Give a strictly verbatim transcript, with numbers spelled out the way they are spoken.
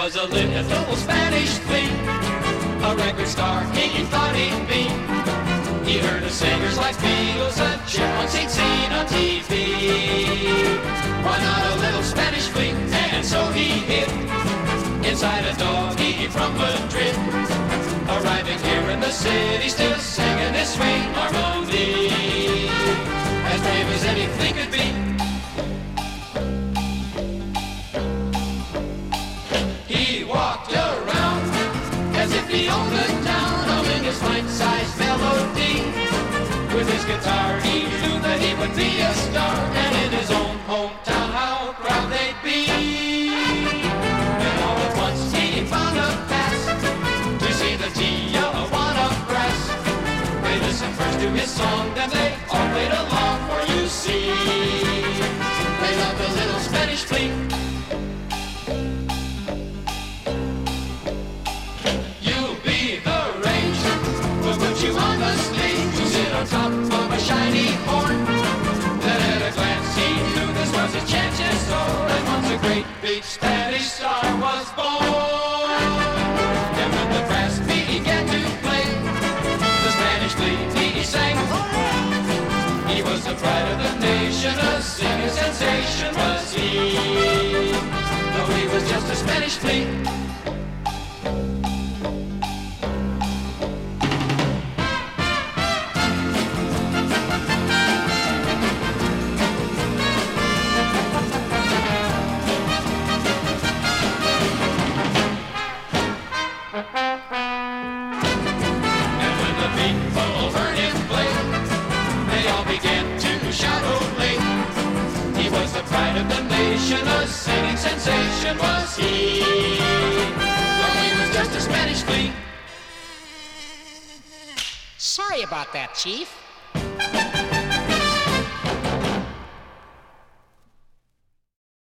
was a little Spanish fleet, a record star he thought he'd be. He heard of singers like Beatles and chipmunks he'd seen on T V. Why not a little Spanish fleet? And so he hid inside a doggy from Madrid, arriving here in the city, still singing his sweet harmony, as brave as anything could be. He walked around as if he owned the town, humming his pint-sized melody. With his guitar he knew that he would be a star, and in his own hometown how proud they'd be. And all at once he found a pass to see the Tijuana Brass. They listened first to his song, then they all played along, for you see, they loved the little Spanish fleet. You'll be the range, we'll put you on the stage to sit on top of a shiny horn. Then at a glance he knew this was his chance, yes, so and once a great big Spanish star was born. And when the brass began to play the Spanish glee he sang, he was the pride of the nation, a singing sensation was he, though he was just a Spanish flea. A singing sensation was he, though he was just a Spanish flea. Sorry about that, Chief.